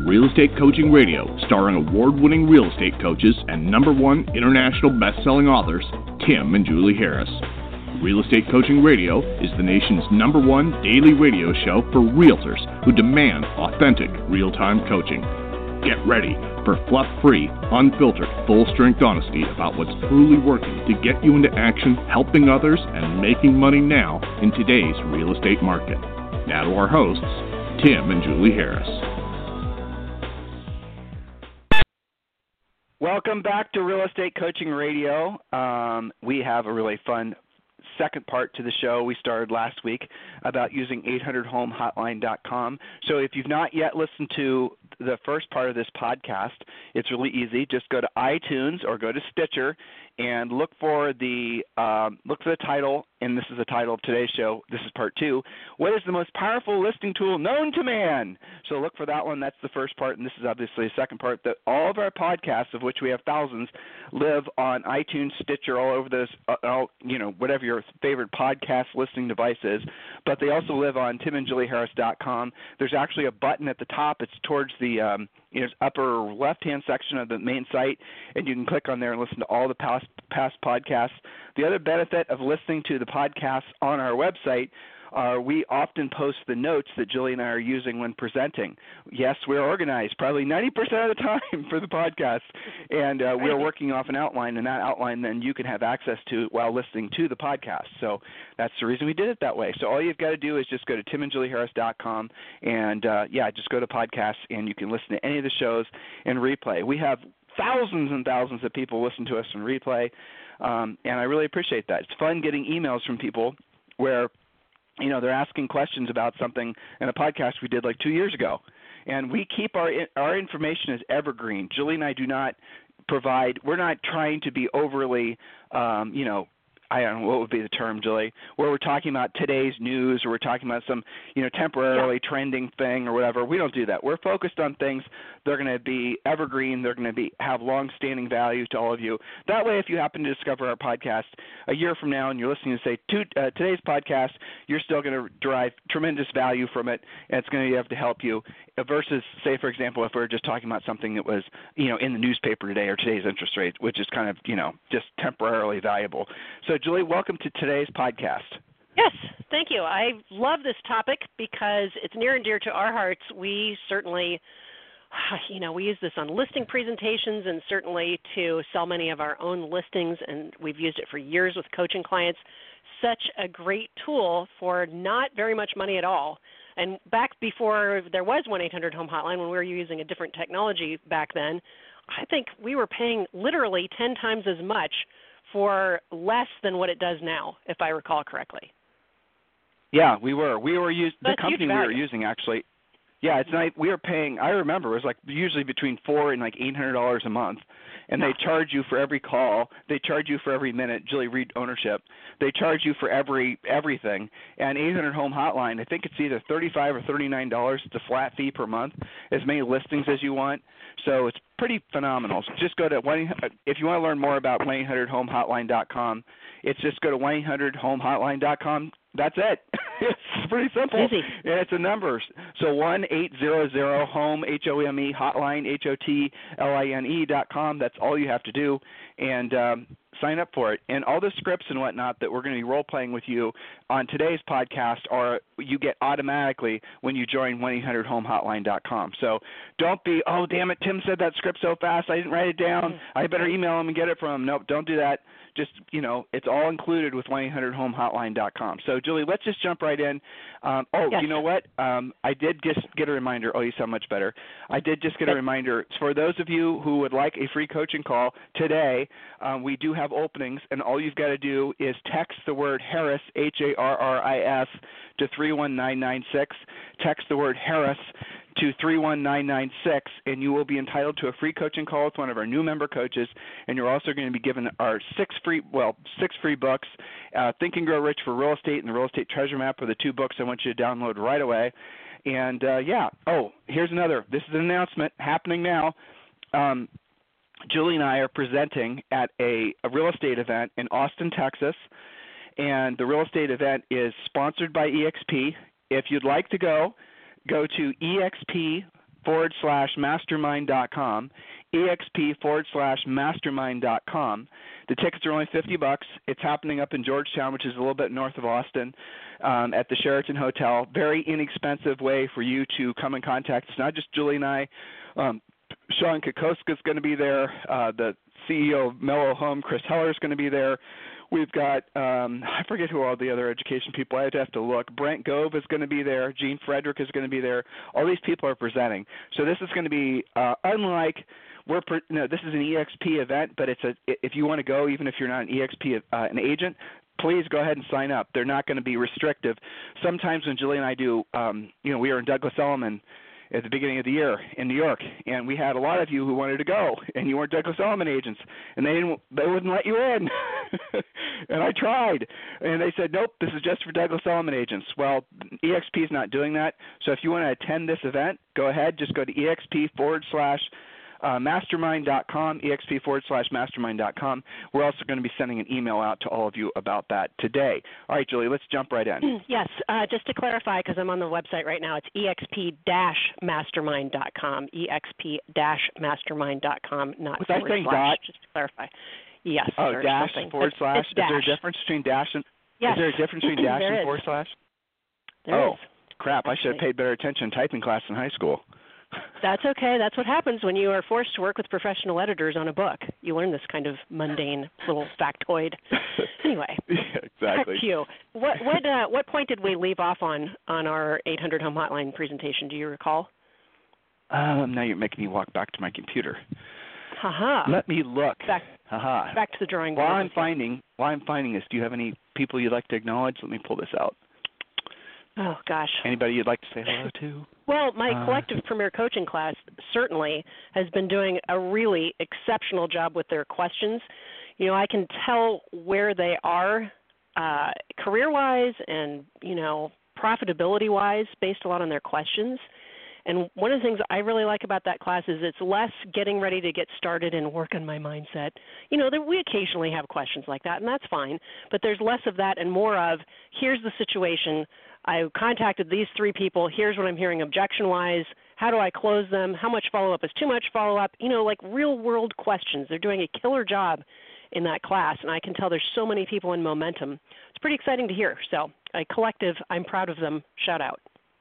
Real Estate Coaching Radio, starring award-winning real estate coaches and #1 international best-selling authors, Tim and Julie Harris. Real Estate Coaching Radio is the nation's #1 daily radio show for realtors who demand authentic, real-time coaching. Get ready for fluff-free, unfiltered, full-strength honesty about what's truly working to get you into action, helping others, and making money now in today's real estate market. Now to our hosts, Tim and Julie Harris. Welcome back to Real Estate Coaching Radio. We have a really fun second part to the show we started last week about using 800HomeHotline.com. So if you've not yet listened to the first part of this podcast, it's really easy. Just go to iTunes or go to Stitcher and look for the title, and this is the title of today's show. This is part 2. What is the most powerful listing tool known to man? So look for that one. That's the first part, and this is obviously the second part. That all of our podcasts, of which we have thousands, live on iTunes, Stitcher, all over those, whatever your favorite podcast listening device is. But they also live on timandjulieharris.com. There's actually a button at the top. It's towards the upper left-hand section of the main site, and you can click on there and listen to all the past podcasts. The other benefit of listening to the podcasts on our website are we often post the notes that Julie and I are using when presenting. Yes, we're organized probably 90% of the time for the podcast, and we're working off an outline, and that outline then you can have access to while listening to the podcast. So that's the reason we did it that way. So all you've got to do is just go to timandjulieharris.com and, just go to podcasts, and you can listen to any of the shows in replay. We have thousands and thousands of people listen to us in replay, and I really appreciate that. It's fun getting emails from people where they're asking questions about something in a podcast we did like 2 years ago. And we keep our information as evergreen. Julie and I do not provide – we're not trying to be overly, I don't know, what would be the term, Julie, where we're talking about today's news or we're talking about some, temporarily trending thing or whatever. We don't do that. We're focused on things that are going to be evergreen. They're going to have long-standing value to all of you. That way, if you happen to discover our podcast a year from now and you're listening to, say, today's podcast, you're still going to derive tremendous value from it, and it's going to be able to help you versus, say, for example, if we're just talking about something that was, in the newspaper today or today's interest rate, which is kind of, just temporarily valuable. So, Julie, welcome to today's podcast. Yes, thank you. I love this topic because it's near and dear to our hearts. We certainly, we use this on listing presentations and certainly to sell many of our own listings, and we've used it for years with coaching clients. Such a great tool for not very much money at all. And back before there was 1-800-HOME hotline, when we were using a different technology back then, I think we were paying literally 10 times as much for less than what it does now, if I recall correctly. Yeah, we were. The company we were using actually. Yeah, it's not. We were paying. I remember it was like usually between $400 and $800 a month, and they charge you for every call. They charge you for every minute. Julie, read ownership. They charge you for everything. And 800 Home Hotline, I think it's either $35 or $39. It's a flat fee per month, as many listings as you want. So it's pretty phenomenal. So just go to if you want to learn more about 1-800-HomeHotline.com, it's just go to 1-800-HomeHotline.com. That's it. It's pretty simple. Easy. And it's a number. So 1-800-HOME, H-O-M-E, hotline, H-O-T-L-I-N-E.com. That's all you have to do. And sign up for it. And all the scripts and whatnot that we're going to be role-playing with you on today's podcast are you get automatically when you join 1-800-HomeHotline.com. So don't be, oh, damn it, Tim said that script so fast, I didn't write it down. I better email him and get it from him. Nope, don't do that. Just, it's all included with 1-800-HomeHotline.com. So, Julie, let's just jump right in. Yes. You know what? I did just get a reminder. Oh, you sound much better. I did just get a reminder. For those of you who would like a free coaching call today, we do have openings, and all you've got to do is text the word Harris, Harris, to 31996. Text the word Harris to 31996, and you will be entitled to a free coaching call with one of our new member coaches, and you're also going to be given our six free books, Think and Grow Rich for Real Estate and the Real Estate Treasure Map are the 2 books I want you to download right away. And, here's another. This is an announcement happening now. Julie and I are presenting at a real estate event in Austin, Texas, and the real estate event is sponsored by EXP. If you'd like to go to exp.mastermind.com, exp.mastermind.com. The tickets are only $50. It's happening up in Georgetown, which is a little bit north of Austin, at the Sheraton Hotel. Very inexpensive way for you to come in contact. It's not just Julie and I. Sean Kokoska is going to be there. The CEO of Mellow Home, Chris Heller, is going to be there. We've got, I forget who all the other education people, I have to look. Brent Gove is going to be there. Gene Frederick is going to be there. All these people are presenting. So this is going to be, unlike, this is an EXP event, but if you want to go, even if you're not an EXP an agent, please go ahead and sign up. They're not going to be restrictive. Sometimes when Julie and I do, we were in Douglas Elliman at the beginning of the year in New York, and we had a lot of you who wanted to go, and you weren't Douglas Elliman agents, and they wouldn't let you in. And I tried, and they said, nope, this is just for Douglas Elliman agents. Well, EXP is not doing that, so if you want to attend this event, go ahead, just go to exp.mastermind.com, exp.mastermind.com. We're also going to be sending an email out to all of you about that today. All right, Julie, let's jump right in. Yes, just to clarify, because I'm on the website right now, it's exp-mastermind.com, exp-mastermind.com, not was I saying dot? Just to clarify. Yes. Oh, dash forward slash? It's dash. Is there a difference between dash and yes. Is there a difference between dash and forward slash? There is. Crap, I should have paid better attention in typing class in high school. That's okay. That's what happens when you are forced to work with professional editors on a book. You learn this kind of mundane little factoid. Anyway, yeah, exactly. Back to you. What point did we leave off on our 800 Home Hotline presentation? Do you recall? Now you're making me walk back to my computer. Haha. Let me look. Back to the drawing board. While I'm finding this, do you have any people you'd like to acknowledge? Let me pull this out. Oh, gosh. Anybody you'd like to say hello to? Well, my collective premier coaching class certainly has been doing a really exceptional job with their questions. You know, I can tell where they are career-wise and, profitability-wise based a lot on their questions. And one of the things I really like about that class is it's less getting ready to get started and work on my mindset. We occasionally have questions like that, and that's fine. But there's less of that and more of, here's the situation. I contacted these 3 people. Here's what I'm hearing objection-wise. How do I close them? How much follow-up is too much follow-up? Like real-world questions. They're doing a killer job in that class, and I can tell there's so many people in momentum. It's pretty exciting to hear. So a collective, I'm proud of them. Shout out.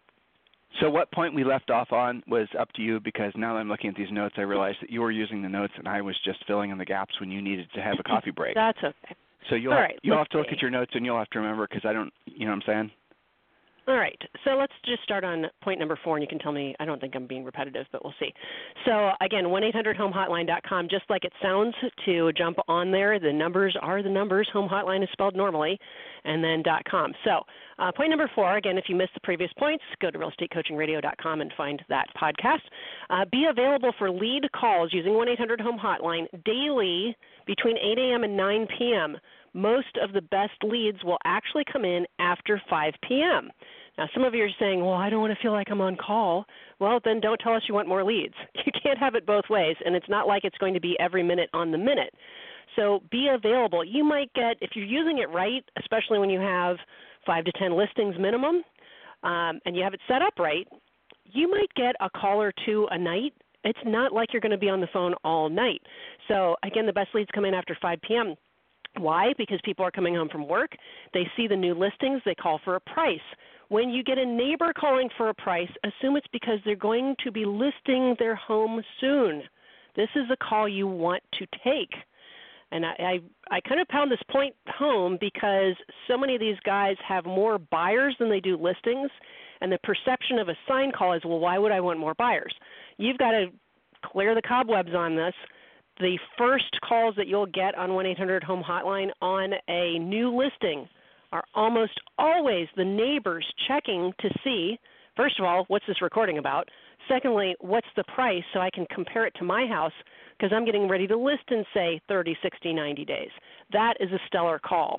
So what point we left off on was up to you, because now that I'm looking at these notes, I realized that you were using the notes and I was just filling in the gaps when you needed to have a coffee break. That's okay. So you'll have to look at your notes and you'll have to remember, because I don't, you know what I'm saying? All right, so let's just start on point number 4, and you can tell me, I don't think I'm being repetitive, but we'll see. So, again, 1-800-HOME-HOTLINE.com, just like it sounds, to jump on there. The numbers are the numbers. Home Hotline is spelled normally, and then .com. So, point number 4, again, if you missed the previous points, go to realestatecoachingradio.com and find that podcast. Be available for lead calls using 1-800-HOME-HOTLINE daily between 8 a.m. and 9 p.m. Most of the best leads will actually come in after 5 p.m. Now, some of you are saying, well, I don't want to feel like I'm on call. Well, then don't tell us you want more leads. You can't have it both ways, and it's not like it's going to be every minute on the minute. So be available. You might get, if you're using it right, especially when you have 5 to 10 listings minimum, and you have it set up right, you might get a call or 2 a night. It's not like you're going to be on the phone all night. So, again, the best leads come in after 5 p.m. Why? Because people are coming home from work. They see the new listings. They call for a price. When you get a neighbor calling for a price, assume it's because they're going to be listing their home soon. This is a call you want to take. And I kind of pound this point home because so many of these guys have more buyers than they do listings, and the perception of a sign call is, well, why would I want more buyers? You've got to clear the cobwebs on this. The first calls that you'll get on 1-800-HOME-HOTLINE on a new listing are almost always the neighbors checking to see, first of all, what's this recording about? Secondly, what's the price so I can compare it to my house, because I'm getting ready to list in, say, 30, 60, 90 days. That is a stellar call.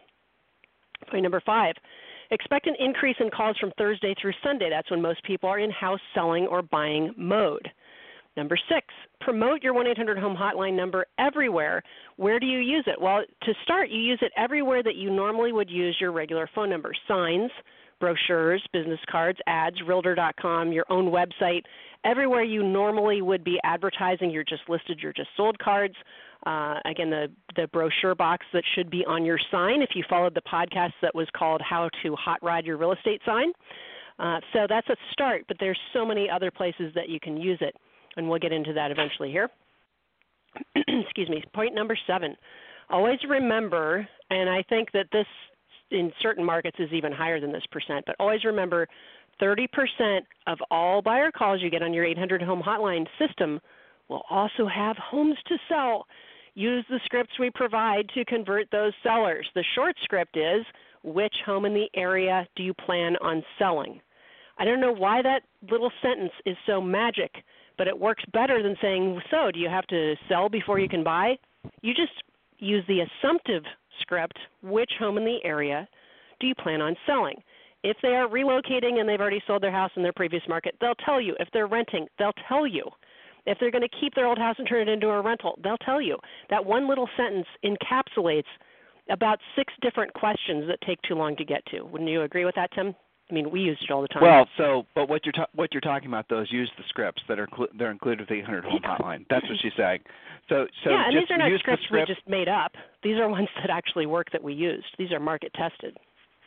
Point number 5, expect an increase in calls from Thursday through Sunday. That's when most people are in house selling or buying mode. Number 6, promote your 1-800-HOME-HOTLINE number everywhere. Where do you use it? Well, to start, you use it everywhere that you normally would use your regular phone number. Signs, brochures, business cards, ads, Realtor.com, your own website, Everywhere you normally would be advertising your just listed, your just sold cards. Again, the brochure box that should be on your sign if you followed the podcast that was called How to Hot Rod Your Real Estate Sign. So that's a start, but there's so many other places that you can use it, and we'll get into that eventually here. Excuse me. Point number 7. Always remember, and I think that this in certain markets is even higher than this percent, but always remember 30% of all buyer calls you get on your 800 home hotline system will also have homes to sell. Use the scripts we provide to convert those sellers. The short script is, which home in the area do you plan on selling? I don't know why that little sentence is so magic, but it works better than saying, so do you have to sell before you can buy? You just use the assumptive script, which home in the area do you plan on selling? If they are relocating and they've already sold their house in their previous market, they'll tell you. If they're renting, they'll tell you. If they're going to keep their old house and turn it into a rental, they'll tell you. That one little sentence encapsulates about 6 different questions that take too long to get to. Wouldn't you agree with that, Tim? I mean, we use it all the time. Well, but what you're talking about, though, is use the scripts that are they're included with the 800 home hotline. That's what she's saying. So yeah, and just these are not use scripts the script. we just made up. These are ones that actually work that we used. These are market tested.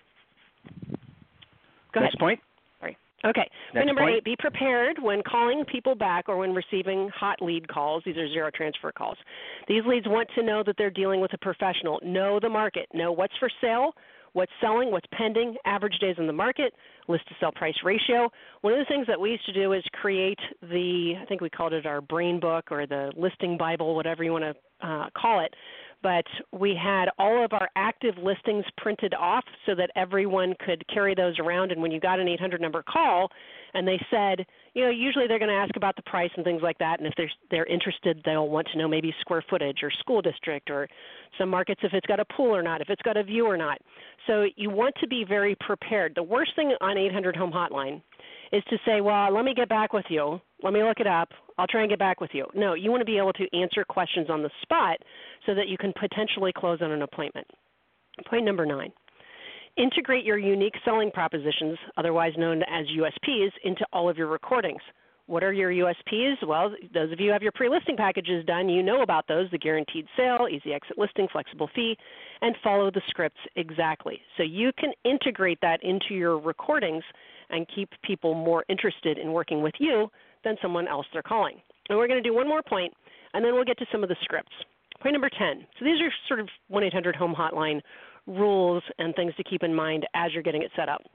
Go Next ahead. Point. Sorry. Okay. Point number 8, be prepared when calling people back or when receiving hot lead calls. These are zero transfer calls. These leads want to know that they're dealing with a professional. Know the market. Know what's for sale, what's selling, what's pending, average days on the market, list to sell price ratio. One of the things that we used to do is create I think we called it our brain book or the listing Bible, whatever you want to call it. But we had all of our active listings printed off so that everyone could carry those around. And when you got an 800 number call and they said, usually they're going to ask about the price and things like that. And if they're interested, they'll want to know maybe square footage or school district or some markets if it's got a pool or not, if it's got a view or not. So you want to be very prepared. The worst thing on 800 home hotline is to say, well, let me get back with you. Let me look it up. I'll try and get back with you. No, you want to be able to answer questions on the spot so that you can potentially close on an appointment. Point number 9, integrate your unique selling propositions, otherwise known as USPs, into all of your recordings. What are your USPs? Well, those of you who have your pre-listing packages done, you know about those, the guaranteed sale, easy exit listing, flexible fee, and follow the scripts exactly. So you can integrate that into your recordings and keep people more interested in working with you than someone else they're calling. And we're going to do one more point, and then we'll get to some of the scripts. Point number 10. So these are sort of 1-800 home hotline rules and things to keep in mind as you're getting it set up.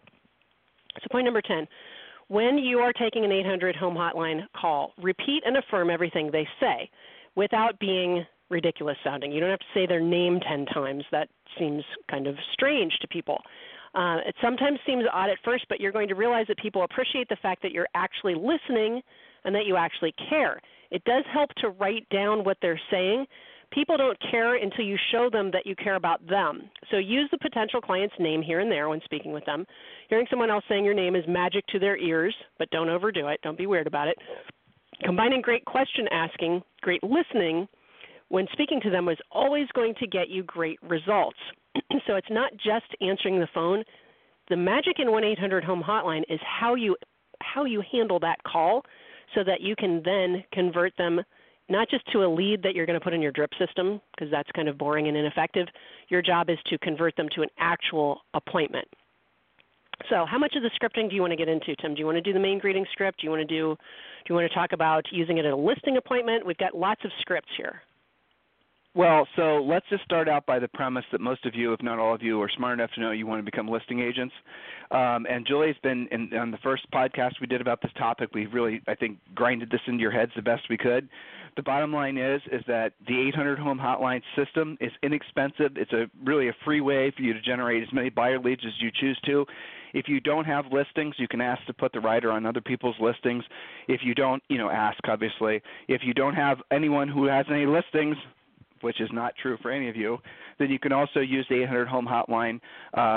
So point number 10. When you are taking an 800 home hotline call, repeat and affirm everything they say without being ridiculous sounding. You don't have to say their name 10 times. That seems kind of strange to people. It sometimes seems odd at first, but you're going to realize that people appreciate the fact that you're actually listening and that you actually care. It does help to write down what they're saying. People don't care until you show them that you care about them. So use the potential client's name here and there when speaking with them. Hearing someone else saying your name is magic to their ears, but don't overdo it. Don't be weird about it. Combining great question asking, great listening when speaking to them is always going to get you great results. So it's not just answering the phone. The magic in 1-800 home hotline is how you handle that call so that you can then convert them not just to a lead that you're going to put in your drip system, because that's kind of boring and ineffective. Your job is to convert them to an actual appointment. So how much of the scripting do you want to get into, Tim? Do you want to do the main greeting script? Do you want to talk about using it at a listing appointment? We've got lots of scripts here. Well, so let's just start out by the premise that most of you, if not all of you, are smart enough to know you want to become listing agents. And Julie's been on the first podcast we did about this topic. We really, I think, grinded this into your heads the best we could. The bottom line is that the 800 home hotline system is inexpensive. It's really a free way for you to generate as many buyer leads as you choose to. If you don't have listings, you can ask to put the writer on other people's listings. If you don't, ask, obviously. If you don't have anyone who has any listings, which is not true for any of you, then you can also use the 800 home hotline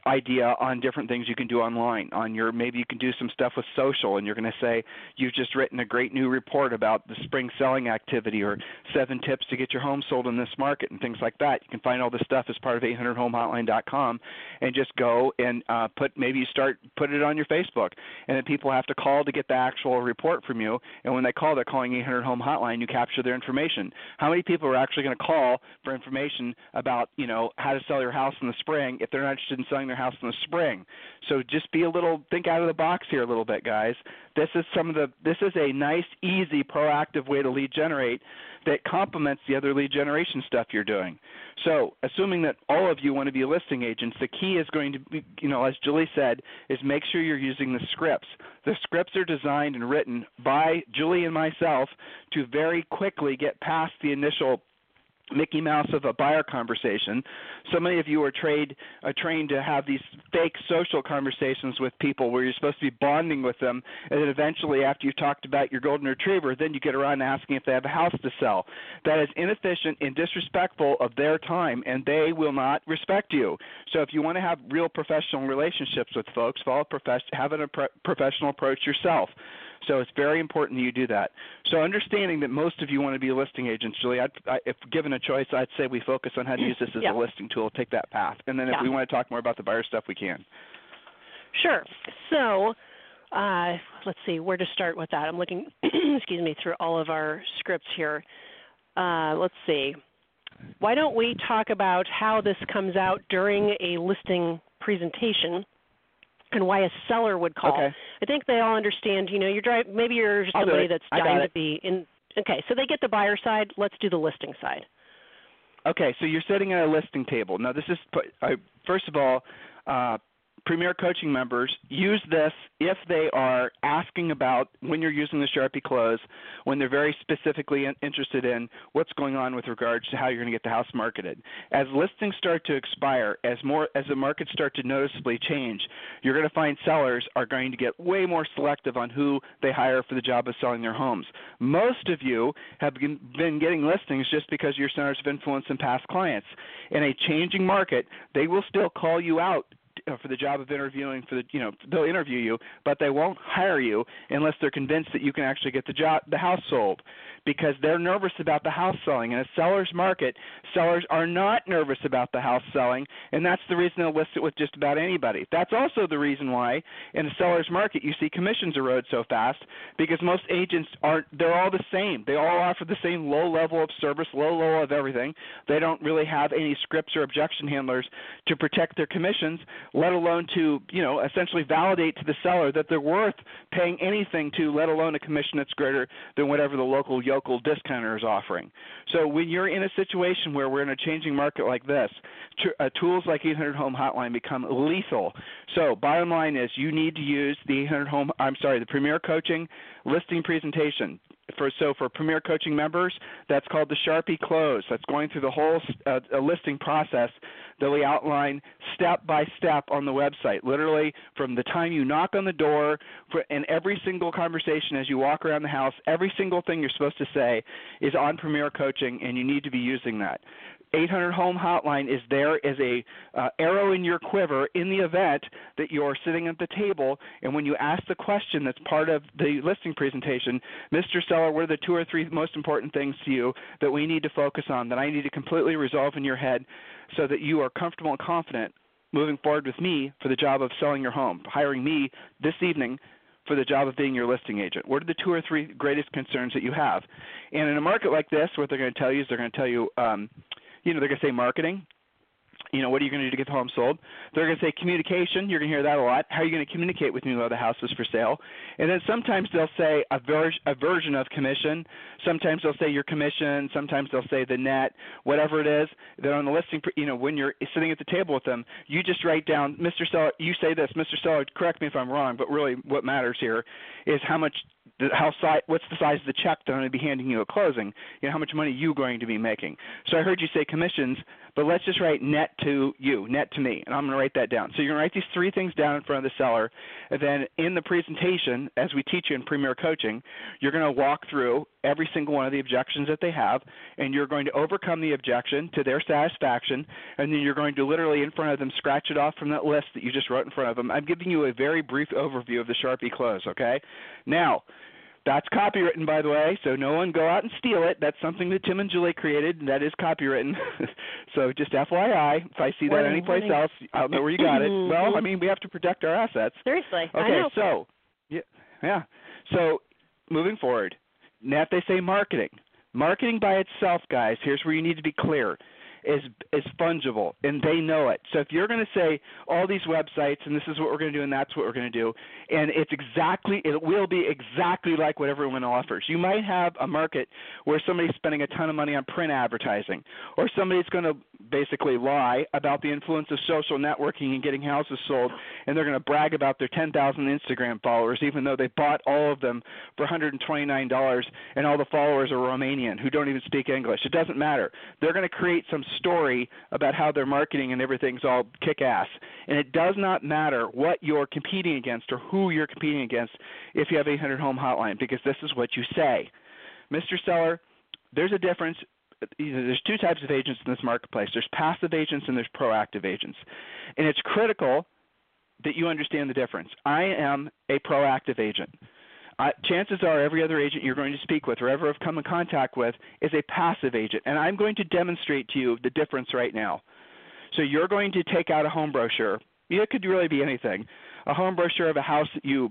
idea on different things you can do online. Maybe you can do some stuff with social, and you're going to say you've just written a great new report about the spring selling activity, or 7 tips to get your home sold in this market, and things like that. You can find all this stuff as part of 800homehotline.com, and just go and put it on your Facebook, and then people have to call to get the actual report from you. And when they call, they're calling 800 Home Hotline. You capture their information. How many people are actually going to call for information about how to sell your house in the spring if they're not interested in selling their house in the spring? So just think out of the box here a little bit, guys. This is a nice, easy, proactive way to lead generate that complements the other lead generation stuff you're doing. So assuming that all of you want to be listing agents, the key is going to be, as Julie said, is make sure you're using the scripts. The scripts are designed and written by Julie and myself to very quickly get past the initial Mickey Mouse of a buyer conversation. So many of you are trained to have these fake social conversations with people where you're supposed to be bonding with them, and then eventually after you've talked about your golden retriever, then you get around to asking if they have a house to sell. That is inefficient and disrespectful of their time, and they will not respect you. So if you want to have real professional relationships with folks, have a professional approach yourself. So it's very important that you do that. So understanding that most of you want to be listing agents, Julie, if given a choice, I'd say we focus on how to use this as a listing tool, take that path. And then if we want to talk more about the buyer stuff, we can. Sure. So let's see where to start with that. I'm looking, through all of our scripts here. Let's see. Why don't we talk about how this comes out during a listing presentation and why a seller would call. Okay. I think they all understand, maybe you're somebody that's dying to be in. Okay, so they get the buyer side. Let's do the listing side. Okay, so you're sitting at a listing table. Now, this is, first of all, Premier Coaching members use this if they are asking about, when you're using the Sharpie Close, when they're very specifically interested in what's going on with regards to how you're going to get the house marketed. As listings start to expire, as the markets start to noticeably change, you're going to find sellers are going to get way more selective on who they hire for the job of selling their homes. Most of you have been getting listings just because you're centers of influence and past clients. In a changing market, they will still call you out for the job of interviewing they'll interview you, but they won't hire you unless they're convinced that you can actually get the house sold, because they're nervous about the house selling. In a seller's market, sellers are not nervous about the house selling, and that's the reason they'll list it with just about anybody. That's also the reason why in a seller's market you see commissions erode so fast, because most agents they're all the same. They all offer the same low level of service, low level of everything. They don't really have any scripts or objection handlers to protect their commissions, let alone to, essentially validate to the seller that they're worth paying anything to, let alone a commission that's greater than whatever the local yokel discounter is offering. So when you're in a situation where we're in a changing market like this, tools like 800 Home Hotline become lethal. So bottom line is you need to use the the Premier Coaching listing presentation. For Premier Coaching members, that's called the Sharpie Close. That's going through the whole listing process that we outline step by step on the website, literally from the time you knock on the door and every single conversation as you walk around the house. Every single thing you're supposed to say is on Premier Coaching, and you need to be using that. 800 Home Hotline is there as a arrow in your quiver in the event that you're sitting at the table, and when you ask the question that's part of the listing presentation, Mr. Seller, what are the 2 or 3 most important things to you that we need to focus on, that I need to completely resolve in your head so that you are comfortable and confident moving forward with me for the job of selling your home, hiring me this evening for the job of being your listing agent? What are the 2 or 3 greatest concerns that you have? And in a market like this, what they're going to tell you is they're going to tell you, they're going to say marketing. What are you going to do to get the home sold? They're going to say communication. You're going to hear that a lot. How are you going to communicate with me about the house is for sale? And then sometimes they'll say a version of commission. Sometimes they'll say your commission. Sometimes they'll say the net, whatever it is. Then on the listing, when you're sitting at the table with them, you just write down, Mr. Seller, you say this, Mr. Seller, correct me if I'm wrong, but really what matters here is what's the size of the check that I'm going to be handing you at closing? How much money are you going to be making? So I heard you say commissions, but let's just write net to you, net to me, and I'm going to write that down. So you're going to write these 3 things down in front of the seller, and then in the presentation, as we teach you in Premier Coaching, you're going to walk through every single one of the objections that they have, and you're going to overcome the objection to their satisfaction, and then you're going to literally in front of them scratch it off from that list that you just wrote in front of them. I'm giving you a very brief overview of the Sharpie close, okay? Now, that's copywritten, by the way, so no one go out and steal it. That's something that Tim and Julie created, and that is copywritten. So just FYI, if I see that anyplace else, I'll know where you got it. Well, I mean, we have to protect our assets. Seriously. Okay, I know. so, yeah. So moving forward, now if they say marketing. Marketing by itself, guys, here's where you need to be clear, is fungible, and they know it. So if you're going to say all these websites, and this is what we're going to do, and that's what we're going to do, and it will be exactly like what everyone offers. You might have a market where somebody's spending a ton of money on print advertising, or somebody's going to basically lie about the influence of social networking and getting houses sold, and they're going to brag about their 10,000 Instagram followers, even though they bought all of them for $129, and all the followers are Romanian who don't even speak English. It doesn't matter. They're going to create some story about how their marketing and everything's all kick-ass. And it does not matter what you're competing against or who you're competing against if you have 800 Home Hotline, because this is what you say. Mr. Seller, there's a difference. There's two types of agents in this marketplace. There's passive agents and there's proactive agents. And it's critical that you understand the difference. I am a proactive agent. Chances are every other agent you're going to speak with or ever have come in contact with is a passive agent, and I'm going to demonstrate to you the difference right now. So you're going to take out a home brochure. It could really be anything. A home brochure of a house that you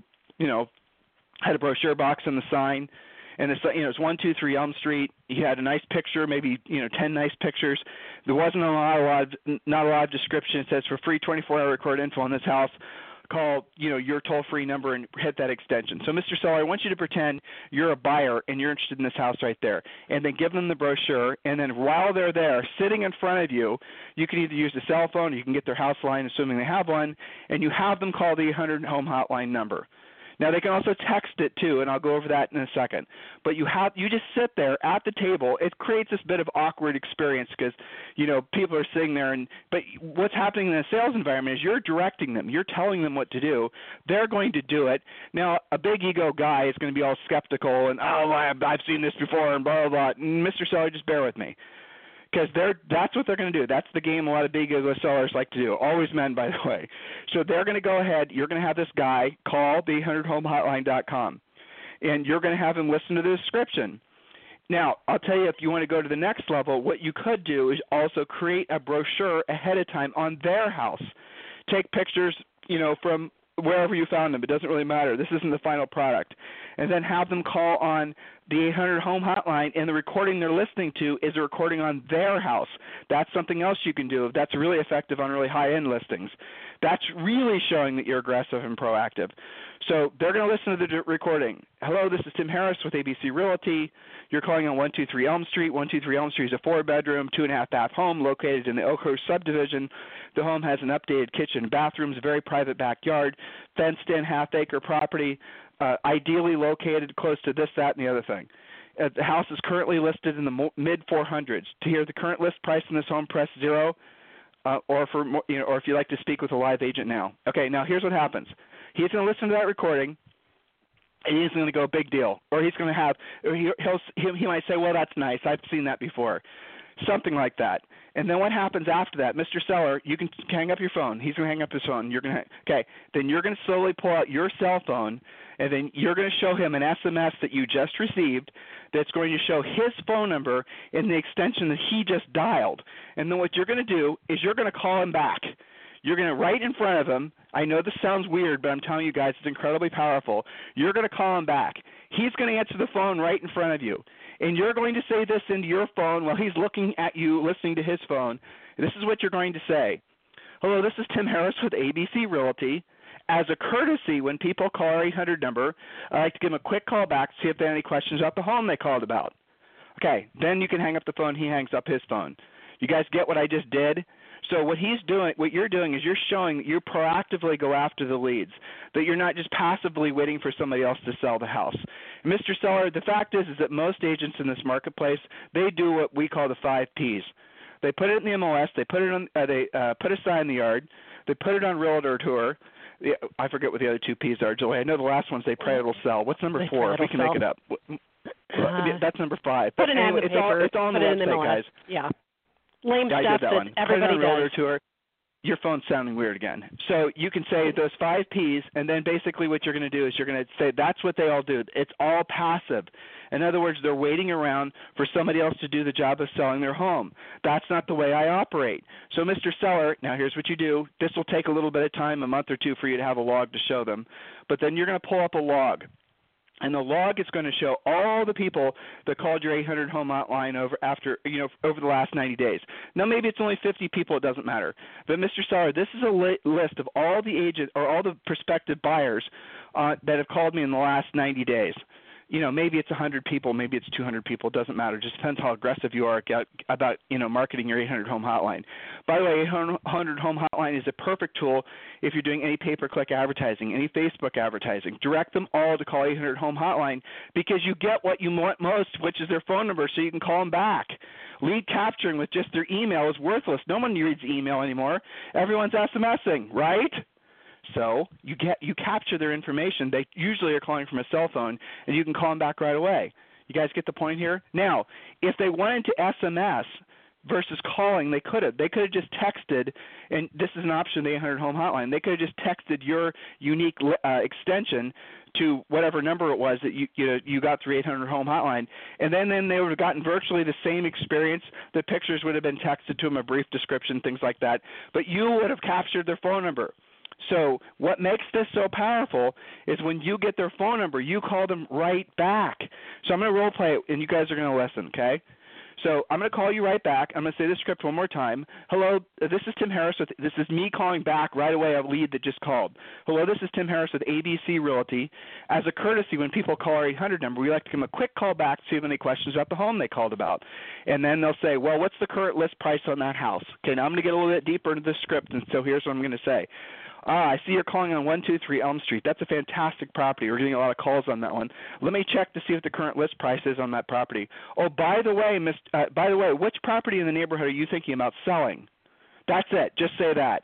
had a brochure box on the sign, and it's it's 123 Elm Street. You had a nice picture, maybe 10 nice pictures. There wasn't not a lot of description. It says for free 24-hour recorded info on this house, call your toll-free number and hit that extension. So, Mr. Seller, I want you to pretend you're a buyer and you're interested in this house right there, and then give them the brochure. And then while they're there, sitting in front of you, you can either use a cell phone, or you can get their house line, assuming they have one, and you have them call the 800 Home Hotline number. Now, they can also text it too, and I'll go over that in a second. But you just sit there at the table. It creates this bit of awkward experience because, people are sitting there. But what's happening in a sales environment is you're directing them. You're telling them what to do. They're going to do it. Now, a big ego guy is going to be all skeptical and, I've seen this before and blah, blah, blah. Mr. Seller, just bear with me. Because that's what they're going to do. That's the game a lot of big ego sellers like to do. Always men, by the way. So they're going to go ahead. You're going to have this guy call the 800homehotline.com, and you're going to have him listen to the description. Now, I'll tell you, if you want to go to the next level, what you could do is also create a brochure ahead of time on their house. Take pictures, from wherever you found them. It doesn't really matter. This isn't the final product. And then have them call on the 800 Home Hotline, and the recording they're listening to is a recording on their house. That's something else you can do. That's really effective on really high-end listings. That's really showing that you're aggressive and proactive. So they're going to listen to the recording. Hello, this is Tim Harris with ABC Realty. You're calling on 123 Elm Street. 123 Elm Street is a 4-bedroom, 2.5-bath home located in the Oakhurst subdivision. The home has an updated kitchen and bathrooms, a very private backyard, fenced-in half-acre property, ideally located close to this, that, and the other thing. The house is currently listed in the mid-400s. To hear the current list price in this home, press 0, or if you'd like to speak with a live agent now. Okay, now here's what happens. He's going to listen to that recording, and he's going to go, big deal. Or he's going to have, or he might say, well, that's nice. I've seen that before. Something like that. And then what happens after that? Mr. Seller, you can hang up your phone. He's going to hang up his phone. Then you're going to slowly pull out your cell phone, and then you're going to show him an SMS that you just received that's going to show his phone number in the extension that he just dialed. And then what you're going to do is you're going to call him back. You're going to right in front of him. I know this sounds weird, but I'm telling you guys, it's incredibly powerful. You're going to call him back. He's going to answer the phone right in front of you. And you're going to say this into your phone while he's looking at you, listening to his phone. This is what you're going to say. Hello, this is Tim Harris with ABC Realty. As a courtesy, when people call our 800 number, I like to give them a quick call back to see if they have any questions about the home they called about. Okay, then you can hang up the phone. He hangs up his phone. You guys get what I just did? So what you're doing is you're showing that you proactively go after the leads, that you're not just passively waiting for somebody else to sell the house. And Mr. Seller, the fact is that most agents in this marketplace, they do what we call the 5 Ps. They put it in the MLS, they put it on, put a sign in the yard, they put it on Realtor Tour. I forget what the other 2 Ps are, Julie. I know the last one's they pray it'll sell. What's number 4? If we can make it up. That's number 5. Put an ad in the paper. It's all on the website, guys. Yeah. Lame I stuff did that one. everybody does. Tour. Your phone's sounding weird again. So you can say those 5 Ps, and then basically what you're going to do is you're going to say that's what they all do. It's all passive. In other words, they're waiting around for somebody else to do the job of selling their home. That's not the way I operate. So, Mr. Seller, now here's what you do. This will take a little bit of time, a month or 2, for you to have a log to show them. But then you're going to pull up a log. And the log is going to show all the people that called your 800 home hotline over the last 90 days. Now, maybe it's only 50 people. It doesn't matter. But, Mr. Seller, this is a list of all the agents or all the prospective buyers that have called me in the last 90 days. Maybe it's 100 people, maybe it's 200 people. It doesn't matter. It just depends how aggressive you are about marketing your 800 home hotline. By the way, 800 home hotline is a perfect tool if you're doing any pay-per-click advertising, any Facebook advertising. Direct them all to call 800 home hotline because you get what you want most, which is their phone number, so you can call them back. Lead capturing with just their email is worthless. No one reads email anymore. Everyone's SMSing, right? So you capture their information. They usually are calling from a cell phone, and you can call them back right away. You guys get the point here? Now, if they wanted to SMS versus calling, they could have. They could have just texted, and this is an option, the 800 home hotline. They could have just texted your unique extension to whatever number it was that you got through 800 home hotline, and then they would have gotten virtually the same experience. The pictures would have been texted to them, a brief description, things like that, but you would have captured their phone number. So what makes this so powerful is when you get their phone number, you call them right back. So I'm going to role play it, and you guys are going to listen, okay? So I'm going to call you right back. I'm going to say the script one more time. Hello, this is Tim Harris. This is me calling back right away a lead that just called. Hello, this is Tim Harris with ABC Realty. As a courtesy, when people call our 800 number, we like to give them a quick call back to see if they have any questions about the home they called about. And then they'll say, well, what's the current list price on that house? Okay, now I'm going to get a little bit deeper into the script, and so here's what I'm going to say. I see you're calling on 123 Elm Street. That's a fantastic property. We're getting a lot of calls on that one. Let me check to see what the current list price is on that property. Oh, by the way, which property in the neighborhood are you thinking about selling? That's it. Just say that.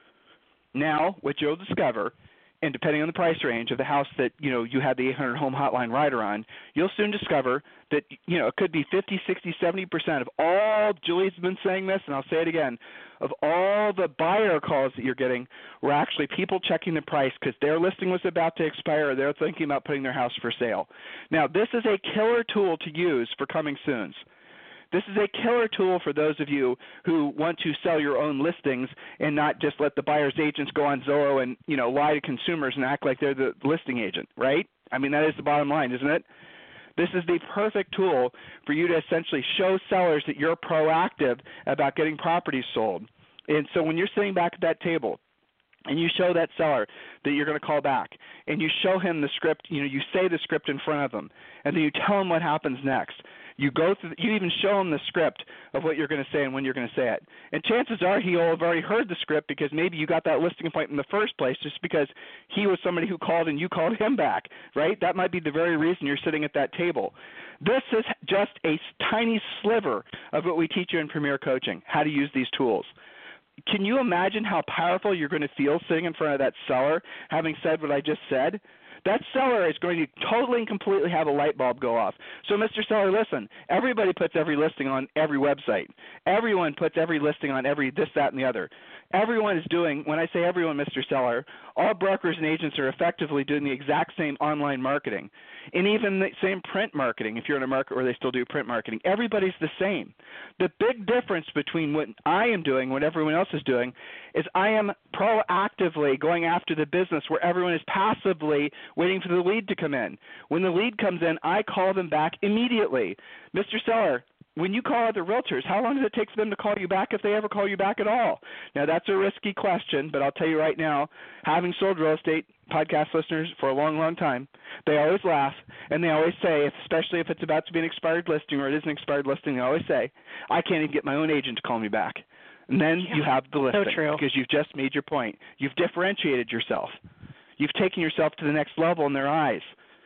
Now, what you'll discover, and depending on the price range of the house that you had the 800 home hotline rider on, you'll soon discover that it could be 50, 60, 70% of all. Julie's been saying this, and I'll say it again. Of all the buyer calls that you're getting were actually people checking the price because their listing was about to expire or they're thinking about putting their house for sale. Now, this is a killer tool to use for coming soons. This is a killer tool for those of you who want to sell your own listings and not just let the buyer's agents go on Zillow and lie to consumers and act like they're the listing agent, right? I mean, that is the bottom line, isn't it? This is the perfect tool for you to essentially show sellers that you're proactive about getting properties sold. And so when you're sitting back at that table and you show that seller that you're going to call back and you show him the script, you say the script in front of him, and then you tell him what happens next. You go through. You even show him the script of what you're going to say and when you're going to say it. And chances are he will have already heard the script because maybe you got that listing appointment in the first place just because he was somebody who called and you called him back, right? That might be the very reason you're sitting at that table. This is just a tiny sliver of what we teach you in Premier Coaching, how to use these tools. Can you imagine how powerful you're going to feel sitting in front of that seller having said what I just said? That seller is going to totally and completely have a light bulb go off. So, Mr. Seller, listen, everybody puts every listing on every website. Everyone puts every listing on every this, that, and the other. Everyone is doing, when I say everyone, Mr. Seller, all brokers and agents are effectively doing the exact same online marketing and even the same print marketing if you're in a market where they still do print marketing. Everybody's the same. The big difference between what I am doing and what everyone else is doing is I am proactively going after the business where everyone is passively waiting for the lead to come in. When the lead comes in, I call them back immediately. Mr. Seller, when you call other realtors, how long does it take for them to call you back if they ever call you back at all? Now, that's a risky question, but I'll tell you right now, having sold real estate podcast listeners for a long, long time, they always laugh, and they always say, especially if it's about to be an expired listing or it is an expired listing, they always say, I can't even get my own agent to call me back. And then you have the listing because you've just made your point. You've differentiated yourself. You've taken yourself to the next level in their eyes.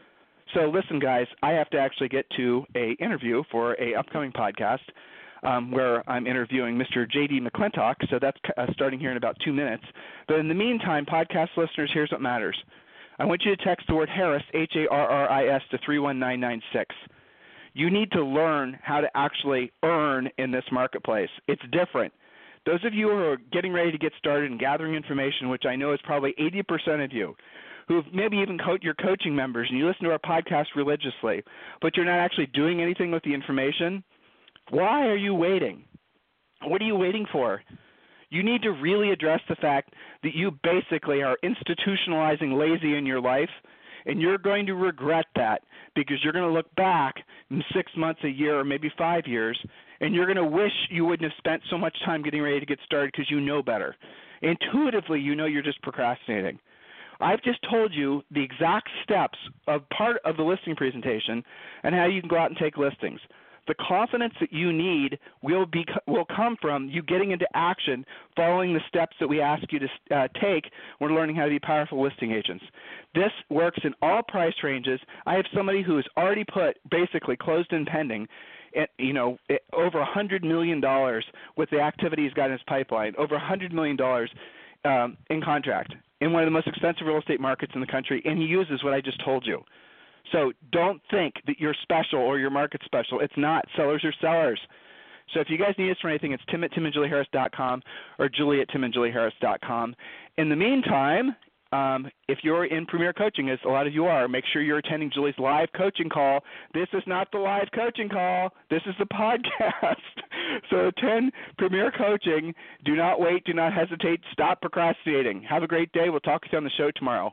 So listen, guys, I have to actually get to a interview for a upcoming podcast where I'm interviewing Mr. J.D. McClintock, so that's starting here in about 2 minutes. But in the meantime, podcast listeners, here's what matters. I want you to text the word Harris, Harris, to 31996. You need to learn how to actually earn in this marketplace. It's different. Those of you who are getting ready to get started and gathering information, which I know is probably 80% of you, who maybe even your coaching members, and you listen to our podcast religiously, but you're not actually doing anything with the information, why are you waiting? What are you waiting for? You need to really address the fact that you basically are institutionalizing lazy in your life, and you're going to regret that because you're going to look back in 6 months, a year, or maybe 5 years, and you're going to wish you wouldn't have spent so much time getting ready to get started because you know better. Intuitively, you know you're just procrastinating. I've just told you the exact steps of part of the listing presentation and how you can go out and take listings. The confidence that you need will come from you getting into action, following the steps that we ask you to take when learning how to be powerful listing agents. This works in all price ranges. I have somebody who has already put basically closed and pending at, over $100 million with the activity he's got in his pipeline, over $100 million in contract in one of the most expensive real estate markets in the country, and he uses what I just told you. So don't think that you're special or your market's special. It's not. Sellers are sellers. So if you guys need us for anything, it's tim@timandjulieharris.com or julie@timandjulieharris.com. In the meantime, if you're in Premier Coaching, as a lot of you are, make sure you're attending Julie's live coaching call. This is not the live coaching call. This is the podcast. So attend Premier Coaching. Do not wait. Do not hesitate. Stop procrastinating. Have a great day. We'll talk to you on the show tomorrow.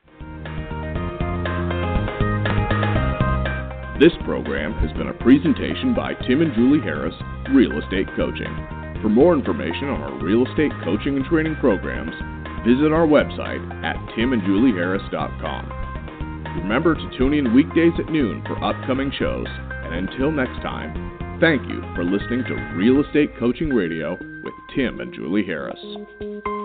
This program has been a presentation by Tim and Julie Harris, Real Estate Coaching. For more information on our real estate coaching and training programs, visit our website at timandjulieharris.com. Remember to tune in weekdays at noon for upcoming shows, and until next time, thank you for listening to Real Estate Coaching Radio with Tim and Julie Harris.